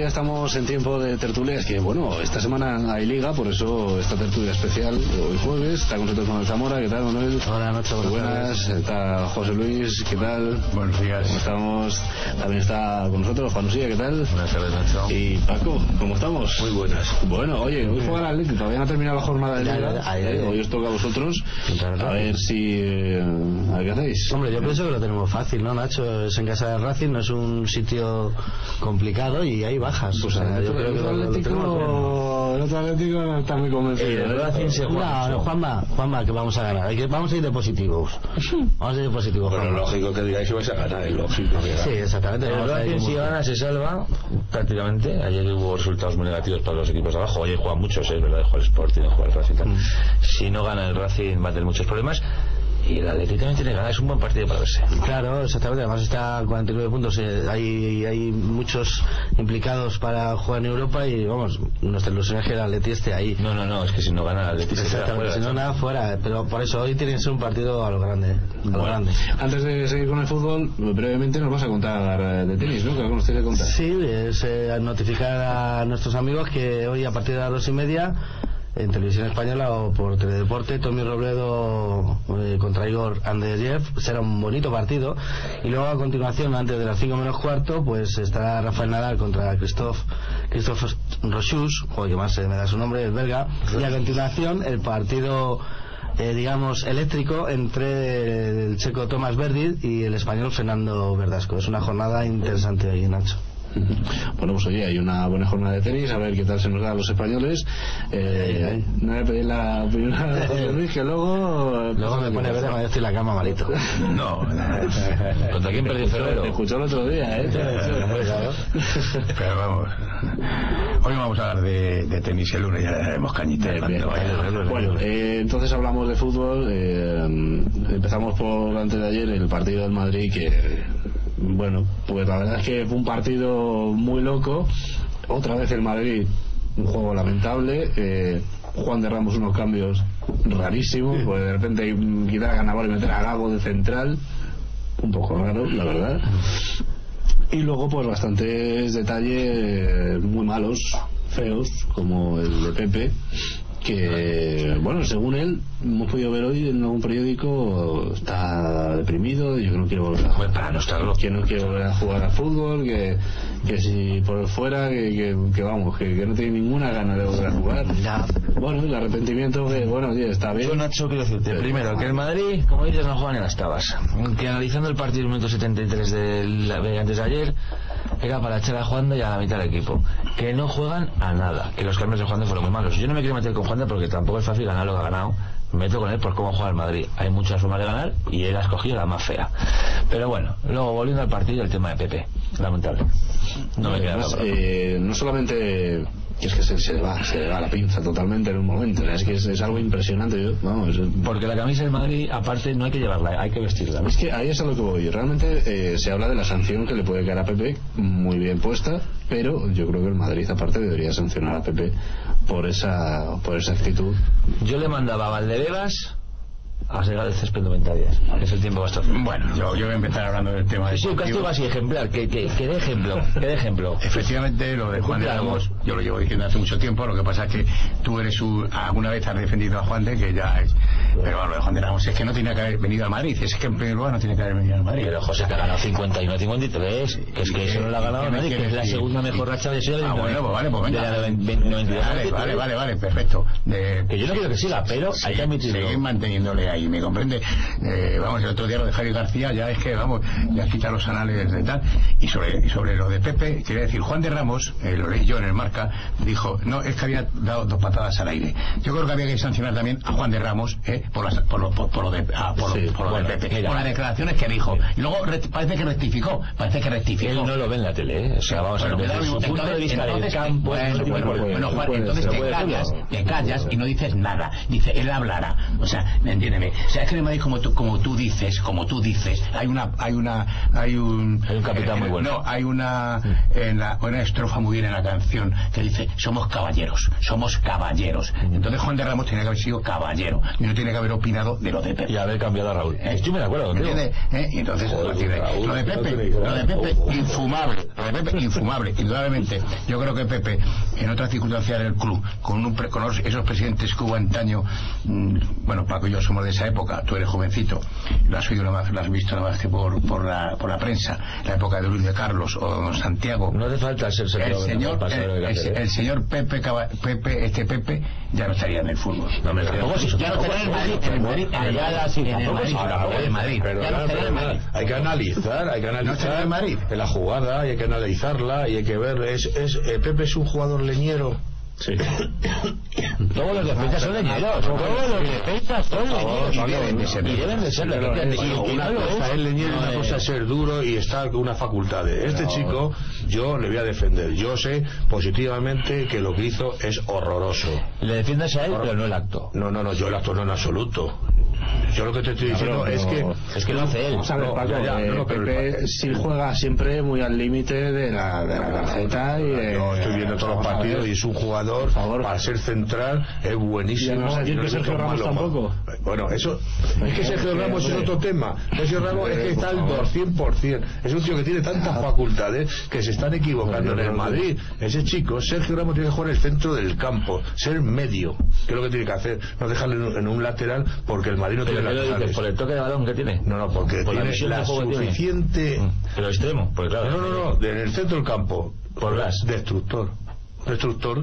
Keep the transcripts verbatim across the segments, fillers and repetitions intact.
estamos en tiempo de tertulias, que bueno, esta semana hay liga, por eso esta tertulia especial hoy jueves. Está con nosotros Manuel Zamora, ¿qué tal, Manuel? Hola, Nacho, buenas, buenas. Está José Luis, ¿qué tal? Buenos días. ¿Cómo estamos? También está con nosotros Juan Usía, ¿qué tal? Buenas tardes, Nacho. Y Paco, ¿cómo estamos? Muy buenas. Bueno, oye, hoy juega el Atlético, todavía no ha terminado la jornada de liga, ay, ay, ay. hoy os toca a vosotros, a ver si... Eh, a ver qué hacéis. Hombre, yo pienso que lo tenemos fácil, ¿no, Nacho? Es en casa de Racing, no es un sitio complicado y hay bajas. Pues o sea, el, yo creo el, que otro lo, Atlético, lo el otro Atlético no está muy convencido. Eh, el Racing se juega. No, no, Juanma, Juanma, que vamos a ganar. Hay que, vamos a ir de positivos. Vamos a ir de positivos. Bueno, Juanma. lógico que digáis que vais a ganar, es lógico. Sí, exactamente. El Racing, si gana, se salva prácticamente. Ayer hubo resultados muy negativos para los equipos de abajo. Hoy juegan muchos, es verdad, juega el Sporting, juega el Racing. Mm. Si no gana el Racing, va a tener muchos problemas. Y el Atlético también tiene que ganar, es un buen partido para verse. Claro, exactamente, además está a cuarenta y nueve puntos, eh, hay, hay muchos implicados para jugar en Europa y vamos, nuestra ilusión es que el Atleti esté ahí. No, no, no, es que si no gana el Atleti se queda fuera. Si no, nada fuera, pero por eso hoy tiene que ser un partido a lo grande, a lo bueno, grande. Antes de seguir con el fútbol, brevemente nos vas a contar de tenis, ¿no? Que algo nos tienes que contar. Sí, es eh, notificar a nuestros amigos que hoy a partir de las dos y media en Televisión Española o por Teledeporte, Tommy Robledo eh, contra Igor Andreyev, será un bonito partido. Y luego a continuación, antes de las cinco menos cuarto, pues estará Rafael Nadal contra Christophe Christophe Rochus, joder, que más se me da su nombre, el belga. Y a continuación el partido eh, digamos eléctrico entre el checo Tomás Berdych y el español Fernando Verdasco. Es una jornada interesante ahí, Nacho. Bueno, pues oye, hay una buena jornada de tenis, a ver qué tal se nos da a los españoles. Eh, no me pedí la opinión a José Luis, que luego... Luego me pone verde cuando yo estoy en la cama malito. No, ¿contra quién perdió Ferrero? Te escuchó el otro día, ¿eh? Pero vamos, hoy vamos a hablar de, de tenis, el lunes ya le daremos cañita. Bien, bien, bien. Bueno, eh, entonces hablamos de fútbol. Eh, empezamos por antes de ayer el partido del Madrid, que... Bueno, pues la verdad es que fue un partido muy loco. Otra vez el Madrid, un juego lamentable. eh, Juan de Ramos unos cambios rarísimos, pues de repente quitar a Cannavaro y meter a Gago de central, un poco raro, la verdad. Y luego pues bastantes detalles muy malos, feos, como el de Pepe, que bueno, según él hemos podido ver hoy en algún periódico, está deprimido, yo que no quiero volver a jugar, para no estarlo, que no quiero volver a jugar a fútbol, que, que si por fuera que, que, que vamos, que, que no tiene ninguna gana de volver a jugar. Ya. Bueno, el arrepentimiento que bueno, oye, está bien. Yo, Nacho, quiero decirte primero que el Madrid, como dices, no juega ni las tabas, que analizando el partido del minuto setenta y tres del, de antes de ayer, era para echar a Juanda y a la mitad del equipo, que no juegan a nada, que los cambios de Juanda fueron muy malos. Yo no me quiero meter con Juanda porque tampoco es fácil ganar lo que ha ganado. Me meto con él por cómo juega el Madrid. Hay muchas formas de ganar y él ha escogido la más fea. Pero bueno, luego volviendo al partido, el tema de Pepe, lamentable. No me queda Además, nada. eh, no solamente que es que se, se le va se le va la pinza totalmente en un momento, es que es, es algo impresionante. Yo, vamos, es... porque la camisa del Madrid aparte no hay que llevarla, hay que vestirla, ¿no? Es que ahí es a lo que voy. Realmente eh, se habla de la sanción que le puede caer a Pepe, muy bien puesta, pero yo creo que el Madrid aparte debería sancionar a Pepe por esa por esa actitud. Yo le mandaba a Valdebebas a segar el césped noventa días, que es el tiempo bastante. Bueno, yo, yo voy a empezar hablando del tema de... Sí, un castigo así ejemplar, que, que, que de ejemplo, que de ejemplo. Efectivamente, lo de Juan de Ramos, yo lo llevo diciendo hace mucho tiempo, lo que pasa es que tú eres un, alguna vez has defendido a Juan de, que ya es... Pero bueno, lo de Juan de Ramos es que no tiene que haber venido al Madrid, es que en primer lugar no tiene que haber venido al Madrid. Pero José, que ha ganado cincuenta y uno, cincuenta y tres, que es que eso no lo ha ganado el Madrid, que es la segunda mejor racha de Sevilla. Ah, bueno, pues vale, pues venga. Vale, vale, vale, vale, perfecto. De, que yo no quiero que siga, pero sí, hay que admitirlo. Seguir manteniéndole ahí, me comprende. Eh, vamos, el otro día lo de Javi García ya es que, vamos, ya quita los anales de tal. Y sobre, y sobre lo de Pepe, quería decir, Juan de Ramos, eh, lo leí yo en el Marca, dijo, no, es que había dado dos patadas al aire. Yo creo que había que sancionar también a Juan de Ramos, eh, por, las, por, lo, por, por lo de, ah, por, sí, lo, por lo bueno, de Pepe, mira, por las declaraciones que dijo. Y luego re, parece que rectificó, parece que rectificó. Él no lo ve en la tele, ¿eh? O sea, vamos bueno, a ver, desde su punto de vista del campo. Bueno, Juan, entonces te callas, te callas y no dices nada. Dice, él hablará. O sea, entiéndeme. O sea, es que en el Madrid, como tú, como tú dices, como tú dices, hay una, hay una, hay un, hay un capitán eh, muy bueno. No, hay una, en la, una estrofa muy bien en la canción que dice somos caballeros, somos caballeros. Entonces Juan de Ramos tenía que haber sido caballero y no tiene que haber opinado de lo de Pepe y haber cambiado a Raúl. eh, Estoy muy de acuerdo contigo. ¿Eh? Y entonces Joder, lo, de, Raúl, lo de Pepe, no lo de Pepe infumable, lo de Pepe infumable, indudablemente. Yo creo que Pepe en otras circunstancias del club, con, un, con esos presidentes que hubo antaño, mmm, bueno, Paco y yo somos de esa época, tú eres jovencito, lo has oído nada más, lo has visto nada más que por, por, la, por la prensa, la época de Luis de Carlos o Santiago. No hace falta ser el señor, el, el, el señor Pepe, Pepe, este Pepe ya no estaría en el fútbol. No me tampoco ya, ya no estaría en el Madrid, en el Madrid, en el Madrid, hay que analizar, hay que analizar no en la jugada, y hay que analizarla y hay que ver. Es, es eh, Pepe es un jugador leñero. Sí. Todos los defensas son leñeros. Todos los defensas son leñeros. Y deben de ser. Y deben de ser. Una cosa es leñero y una cosa es ser duro y estar con unas facultades. Este chico, yo le voy a defender. Yo sé positivamente que lo que hizo es horroroso. Le defiendes a él, pero no el acto. No, no, no, yo el acto no en absoluto. Yo lo que te estoy diciendo pero, es pero, que es que lo hace él. ¿Sabes, Paco? Ya, ya, eh, no, pero Pepe sí juega siempre muy al límite de la, de la tarjeta y de, yo estoy viendo todos los partidos y es un jugador, por favor, para ser central es buenísimo. ¿Y no vas a decir no que Sergio Ramos tampoco? Bueno, eso es que Sergio Ramos es otro tema. Sergio Ramos es que está al doscientos por ciento. Es un tío que tiene tantas facultades que se están equivocando en el Madrid. Ese chico, Sergio Ramos, tiene que jugar en el centro del campo, ser medio, que es lo que tiene que hacer, no dejarle en un lateral porque el Madrid no tiene laterales. ¿Por el toque de balón que tiene? No, no, porque por tiene la, la suficiente... Tiene. Pero extremo, pues claro. No, no, no, no, en el centro del campo. Por gas. Destructor. Destructor.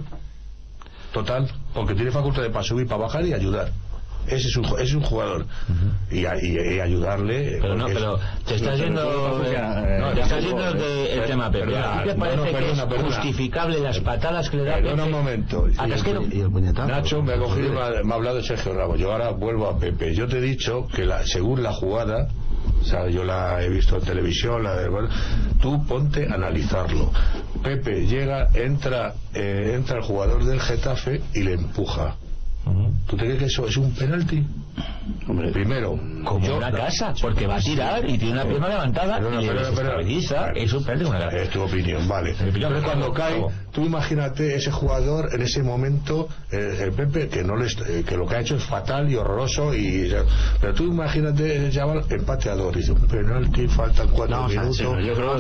Total, porque tiene facultad para subir, para bajar y ayudar. Ese es un, ese es un jugador. Uh-huh. y, y, y ayudarle. Pero no, pero te estás yendo. Eh, no, te estás yendo del tema, Pepe. ¿A ti te parece no, no, perdona, que es perdona. justificable las patadas que le da Pepe? Perdona un momento. ¿A Casquero? ¿Y el puñetazo? Nacho me ha cogido, me, me ha hablado de Sergio Ramos. Yo ahora vuelvo a Pepe. Yo te he dicho que la, según la jugada, o sea, yo la he visto en televisión, la de, bueno, tú ponte a analizarlo. Pepe llega, entra, eh, entra el jugador del Getafe y le empuja. ¿Tú te crees que eso es un penalti? Hombre, primero, como yo, una casa, porque va a tirar y tiene una pierna levantada pero no, y pero, pero, pero, es un penalti como una casa. Es tu opinión, vale. Opinión, pero cuando cae, tú imagínate ese jugador en ese momento, eh, el Pepe, que no le, eh, que lo que ha hecho es fatal y horroroso, y pero tú imagínate ese chaval empateador, dice un penalti, faltan cuatro no, minutos. Yo creo que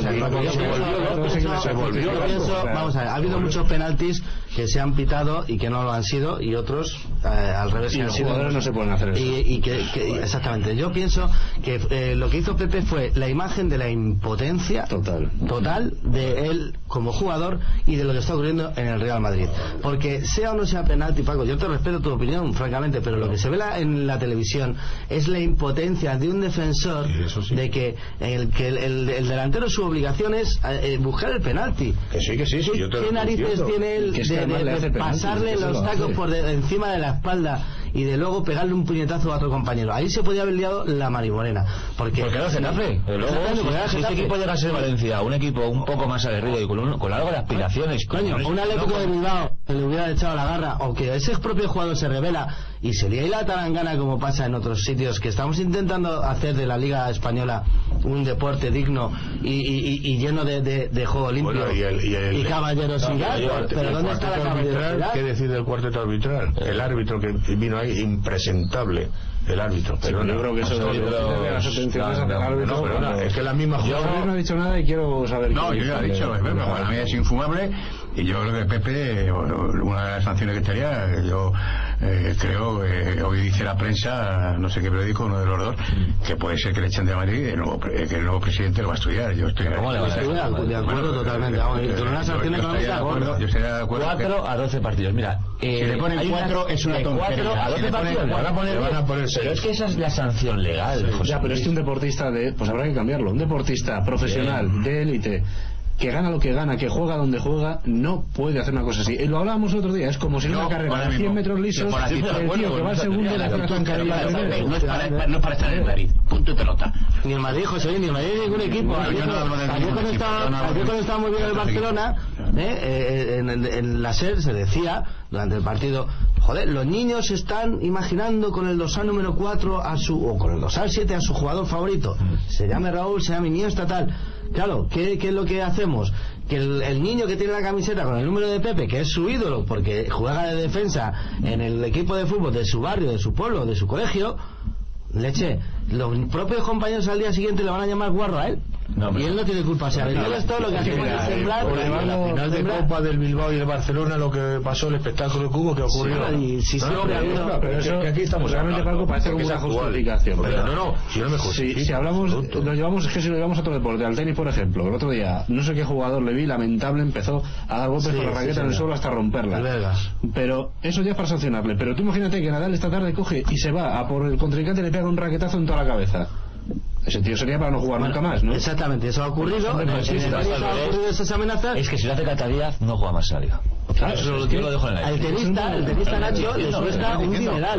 se volvió. Vamos a ver, ha habido muchos penaltis que se han pitado y que no lo han sido, y otros eh, al revés. Y que los han jugadores sido, no se pueden hacer eso. Y, y que, que, exactamente. Yo pienso que eh, lo que hizo Pepe fue la imagen de la impotencia total, total de él como jugador y de lo que está ocurriendo en el Real Madrid. Porque sea o no sea penalti, Paco, yo te respeto tu opinión, francamente, pero lo que se ve la, en la televisión es la impotencia de un defensor sí, sí. de que el, que el, el, el delantero su obligación es eh, buscar el penalti. Que sí, que sí, sí yo te ¿Qué narices entiendo. tiene él de, de, de, de pasarle los tacos por de, encima de la espalda y de luego pegarle un puñetazo a otro compañero? Ahí se podía haber liado la marimorena. Porque, porque era Getafe. Luego, si, si este equipo llega a ser Valencia, un equipo un poco más aguerrido y con, un, con algo de aspiraciones, coño, un Atlético no, de Bilbao le hubiera echado la garra, o que ese propio jugador se revela y se lía la tarangana como pasa en otros sitios, que estamos intentando hacer de la Liga Española un deporte digno y, y, y lleno de, de, de juego limpio, bueno, y, el, y, el, y caballeros no, gas, pero, pero ¿dónde está la caballerosidad? ¿Qué decide el cuarteto arbitral? El árbitro que vino ahí, impresentable. El árbitro, pero sí, yo creo que eso es de las atenciones al árbitro. No, pero no, es que la misma jugadora no ha dicho nada y quiero saber. No, yo ya he dicho, Pepe, para mí es infumable y yo creo que Pepe, una de las sanciones que estaría, yo eh, creo, eh, hoy dice la prensa, no sé qué periódico, uno de los dos, que puede ser que le echen de Madrid, el nuevo, que el nuevo presidente lo va a estudiar. Yo estoy ¿Cómo le va a estudiar? De acuerdo totalmente. Con una sanción económica, yo estaría de acuerdo. cuatro a doce partidos. Mira, si le ponen cuatro es una tontería. cuatro a doce partidos van a poner, van a poner pero es que esa es la sanción legal. Sí, ya, pero es que un deportista de, pues habrá que cambiarlo, un deportista profesional, sí. de élite, que gana lo que gana, que juega donde juega, no puede hacer una cosa así. Y lo hablábamos el otro día, es como si en no, una carrera de cien metros lisos, el tío que va al segundo le hace una zancadilla al primero. No es para, no para estar en el Madrid, punto y pelota. Ni el Madrid, José, ni el Madrid, ningún equipo. Ayer cuando estábamos viendo el Barcelona, eh, en, en, en la SER se decía, durante el partido, joder, los niños están imaginando con el dorsal número cuatro a su, o con el dorsal siete a su jugador favorito. Se llame Raúl, se llame Iniesta, tal. Claro, ¿qué, ¿qué es lo que hacemos? que el, el niño que tiene la camiseta con el número de Pepe, que es su ídolo, porque juega de defensa en el equipo de fútbol de su barrio, de su pueblo, de su colegio, leche, los propios compañeros al día siguiente le van a llamar guarro a él. No, y él no tiene culpa, o sea, no, es todo lo que hace es sembrar. Por la final de Copa del Bilbao y el Barcelona, lo que pasó, el espectáculo que hubo, que ocurrió. Sí, sí, sí, no, pero, no, no, pero eso, que aquí estamos realmente Paco parece como una justificación. Pero no, no, si no me justifico. Si, si hablamos, lo llevamos, es que si lo llevamos a otro deporte, al tenis, por ejemplo, el otro día, no sé qué jugador le vi, lamentable, empezó a dar golpes sí, con la raqueta sí, en el suelo hasta romperla. Pero eso ya es para sancionarle. Pero tú imagínate que Nadal esta tarde coge y se va a por el contrincante y le pega un raquetazo en toda la cabeza. Ese tío sería para no jugar bueno, nunca más, ¿no? Exactamente, eso ha ocurrido. No, no, sí, sí, ha ocurrido esas amenazas. Es que si lo hace Catarías, no juega más Liga. Claro, eso es que lo dejo en el aire. Al tenista, el tenista Nacho le cuesta un dineral.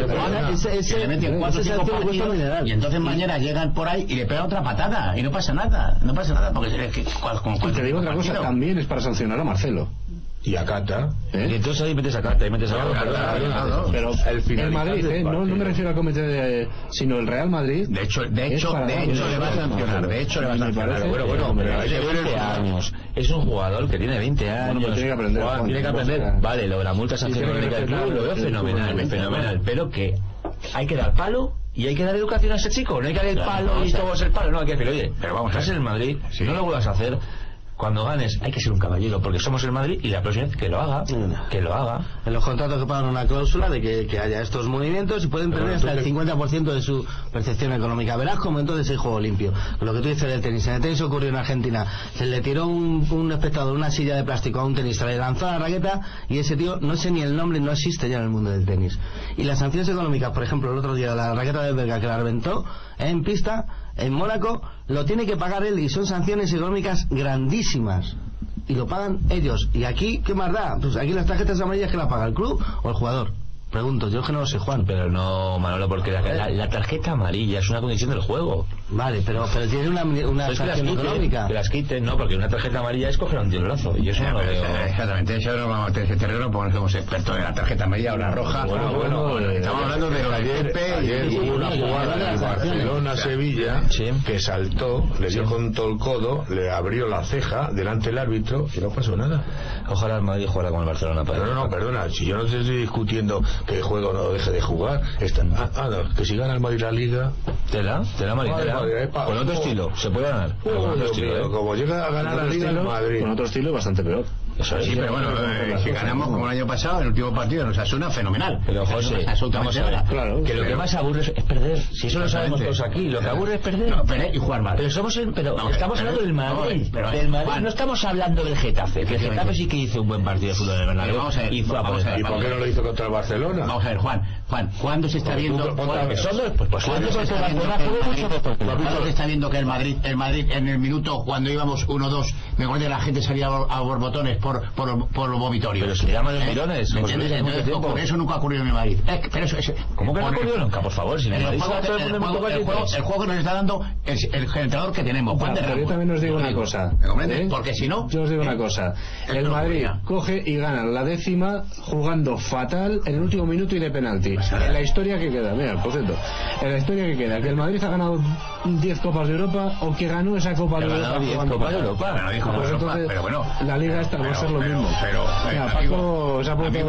Y entonces mañana llegan por ahí y le pegan otra patada y no pasa nada, no pasa nada porque es que y te digo otra cosa, también es para sancionar a Marcelo. Y a Cata. ¿Eh? Y entonces ahí metes a Cata y metes a claro, claro, claro, claro. Pero el, el Madrid, ¿eh? no, no me refiero al comité de, sino el Real Madrid. De hecho, de hecho, de hecho le va a sancionar. De hecho le va a sancionar. Bueno, bueno, pero hay que ver veinte años. Es un jugador que tiene veinte años. Bueno, pues tiene que aprender. Juan, tiene que aprender. Vale, lo de la multa sancionadora del club lo veo fenomenal, fenomenal. Pero que hay que dar palo. Y hay que dar educación a ese chico. No hay que dar el palo y todo es el palo. No, hay que decir, oye, pero vamos a ser el Madrid. No lo vuelvas a hacer. Cuando ganes hay que ser un caballero porque somos el Madrid y la próxima vez que lo haga, que lo haga. En los contratos que pagan una cláusula de que, que haya estos movimientos y pueden perder hasta el cincuenta por ciento de su percepción económica. Verás como entonces hay juego limpio. Lo que tú dices del tenis. En el tenis ocurrió en Argentina. Se le tiró un, un espectador una silla de plástico a un tenista, le lanzó la raqueta y ese tío, no sé ni el nombre, no existe ya en el mundo del tenis. Y las sanciones económicas, por ejemplo, el otro día la raqueta de Berga que la reventó en pista en Mónaco, lo tiene que pagar él y son sanciones económicas grandísimas y lo pagan ellos. Y aquí, ¿qué más da? Pues aquí las tarjetas amarillas que la paga el club o el jugador. Pregunto, yo que no lo sé, Juan. Pero no, Manolo, porque la, la, la tarjeta amarilla es una condición del juego. Vale, pero, pero tiene una, una sanción económica. Que las quiten, no, porque una tarjeta amarilla es coger un tiolazo. Y eso no lo veo. Exactamente, eso no vamos a meter ese terreno porque somos expertos en la tarjeta amarilla o la roja. Bueno, bueno, bueno eh, estamos hablando de ayer, ayer hubo una jugada de Barcelona-Sevilla que saltó, le dio con todo el codo, le abrió la ceja delante del árbitro y no pasó nada. Ojalá el Madrid jugara con el Barcelona. Pero no, no, perdona, si yo no te estoy discutiendo que juegue o no deje de jugar, está, ah, ah, no, que si gana el Madrid la Liga, te la, te la Madrid, con otro estilo, se puede ganar. Oh, con otro estilo, pero ¿eh? Como llega a ganar la Liga el Madrid, con otro estilo es bastante peor. Eso sí, pero bueno, eh, si ganamos como el año pasado, el último partido nos Asuna fenomenal. Pero José, absolutamente vamos a ver, claro, que lo que más aburre es perder. Si eso lo sabemos todos aquí, lo que aburre es perder. No, perder y jugar mal. Pero somos el, pero no, estamos pero, hablando del Madrid, pero, del Madrid. Juan, no estamos hablando del Getafe. Que el Getafe sí que hizo un buen partido de fútbol en el Bernabéu. Vamos a ver, y fue vamos a ver, ¿y por qué no lo hizo contra el Barcelona? Vamos a ver, Juan, Juan, ¿cuándo se está viendo? Pues pues ¿cuándo se está viendo? ¿Cuándo se está viendo que el Madrid, el Madrid en el minuto cuando íbamos uno dos, me acuerdo que la gente salía a borbotones por por por los vomitorios? Pero se llaman los mirones. ¿Me entiendes? Entonces, por eso nunca ocurrió en el Madrid. Eh, pero eso, eso, ¿cómo que no ocurrió nunca? Por favor, si en el Madrid el juego que nos está dando el, el entrenador que tenemos. Juan de Ramos. Pero yo también os digo una cosa. ¿Me comprendes? ¿Eh? Porque si no... Yo os digo una cosa. El Madrid coge y gana la décima jugando fatal en el último minuto y de penalti. En la historia que queda, mira, por cierto, en la historia que queda, que el Madrid ha ganado diez Copas de Europa o que ganó esa Copa de Europa. diez Copas de Europa. Pero bueno, la Liga esta va a ser lo mismo. Pero, mira, Paco se ha puesto...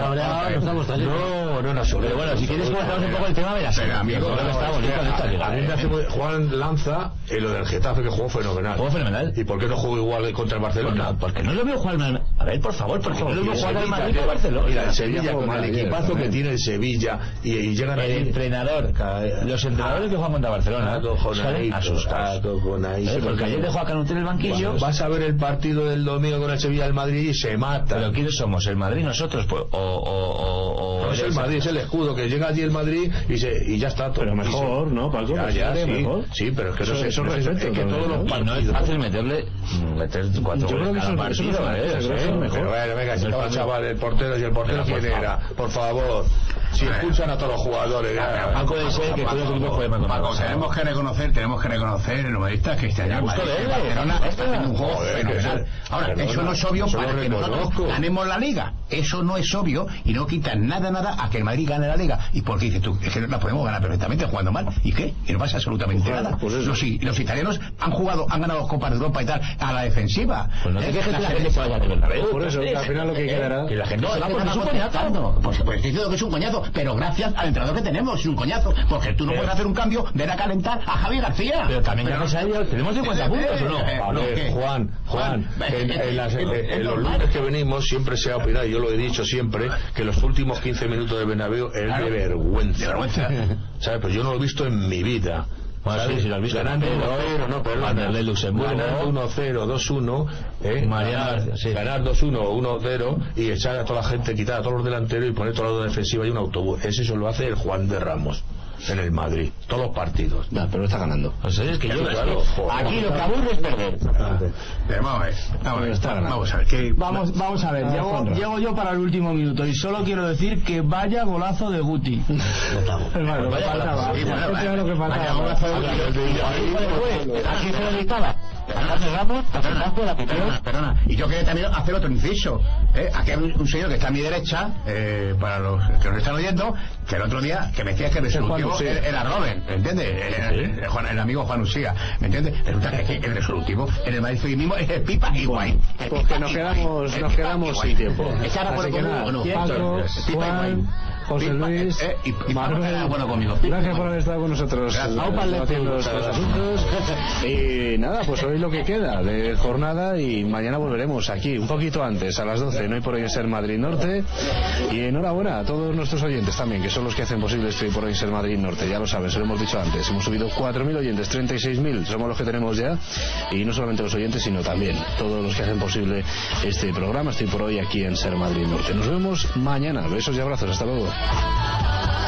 No, no, no, pero bueno, si quieres comentamos un poco el tema, verás. Pero amigo, está bonito. Juan lanza en lo del Getafe, que jugó fenomenal. Jugó fenomenal. ¿Y por qué no jugó igual contra el Barcelona? Porque no lo veo jugar mal. A ver, por favor, porque no lo veo jugar al Madrid o Barcelona. Mira, el Sevilla, con el equipazo que tiene el Sevilla y llegan a... El entrenador, los entrenadores que juegan contra Barcelona salen asustados. Porque ayer dejó a Canuté en el banquillo. Vas a ver el partido del domingo con el Sevilla del Madrid y se mata. Pero ¿quiénes somos? ¿El Madrid nosotros? Pues, o, o, o, no es el Madrid, es el escudo, que llega allí el Madrid y se y ya está todo. Pero mejor, ¿no, Paco? Ya, ya, sí, mejor. Sí, pero es que eso, eso, eso, es, es que todos los partidos... No es fácil meterle meter cuatro goles cada partido, pero bueno, venga, si estaba el chaval, el portero, y el portero quién era, por favor, si expulsan a todos los jugadores. Paco, puede ser que todos los equipos jueguen con Paco, tenemos que reconocer, tenemos que reconocer en los madridistas que este año el Barcelona está haciendo un juego fenomenal. Ahora, eso no es obvio para que nosotros ganemos la Liga. eso no es obvio y no quita nada, nada a que el Madrid gane la Liga. ¿Y por qué dices tú? Es que la podemos ganar perfectamente jugando mal. ¿Y qué? Y no pasa absolutamente Pues, nada. pues los, los italianos han jugado, han ganado Copas de Europa y tal a la defensiva. Pues no te ¿Eh? quejes La que la gente gente se vaya de Bernabéu. Por eso, que al final lo que quedará... Que la gente No, se es va que porque es un estamos coñazo. contestando. Pues, pues estoy diciendo que es un coñazo, pero gracias al entrenador que tenemos, es un coñazo. Porque tú no puedes hacer un cambio, ven a calentar a Javi García. Pero también gracias a ellos tenemos cincuenta puntos, ¿o no? Eh, A ver, ¿qué? Juan, Juan, Juan, en, en las- en- es en los normal. lunes que venimos siempre se ha opinado, y yo lo he dicho siempre, que los últimos quince minutos de Bernabéu es Claro. de vergüenza. De vergüenza. ¿Sabes? Pues yo no lo he visto en mi vida. Bueno, ¿Sabes? sí, sí lo has visto. Ganando Pero- uno cero, no, perdona. Vanderlei Luxemburgo. Ganando uno cero, dos uno, ¿eh? Mariano ganar, García, sí. ganar dos uno, uno cero y echar a toda la gente, quitar a todos los delanteros y poner toda la defensiva y un autobús. Ese eso lo hace el Juan de Ramos en el Madrid. Todos los partidos. No, pero está ganando. O sea, es que yo... Claro, joder. Aquí lo que aburre es perder. Pero vamos a ver, vamos a ver, Está ganando. vamos a ver. ¿qué- Vamos, vamos a ver, Ah, llego, Juanra. llego yo para el último minuto y solo quiero decir que vaya golazo de Guti. Vale, lo que Vaya faltaba. golazo, sí, bueno, Eso era lo que vaya faltaba. golazo de Aquí se necesitaba. Andrés Ramos, acertaste la afición. Perdona, perdona. Y yo quería también hacer otro inciso. ¿eh? Aquí hay un, un señor que está a mi derecha, eh, para los que nos están oyendo, que el otro día que me decía que el resolutivo Juan Usía. era, era Robert, ¿me entiendes? El, el- Juan- el amigo Juan Usía, ¿me entiendes? Resulta que aquí el resolutivo en el Madrid hoy mismo es el Pipa y Guay. El Pues Pipa que nos y quedamos- Guay. nos El Pipa quedamos y sin Guay. tiempo. ¿Estás de acuerdo Así que conmigo nada, o no? Paco, Pipa y Juan, Guay. José Pipa, Luis, eh, y, y Manuel, Paco está de acuerdo conmigo. Pipa y gracias por Guay. haber estado con nosotros Gracias. eh, haciendo estos asuntos. Y nada, pues hoy lo que queda de jornada y mañana volveremos aquí un poquito antes, a las doce, no hay por hoy en Ser Madrid Norte. Y enhorabuena a todos nuestros oyentes también, que son los que hacen posible este por hoy en Ser Madrid Norte, ya lo saben, se lo hemos dicho antes, hemos subido cuatro mil oyentes, treinta y seis mil somos los que tenemos ya, y no solamente los oyentes sino también todos los que hacen posible este programa, estoy por hoy aquí en Ser Madrid Norte. Nos vemos mañana, besos y abrazos, hasta luego.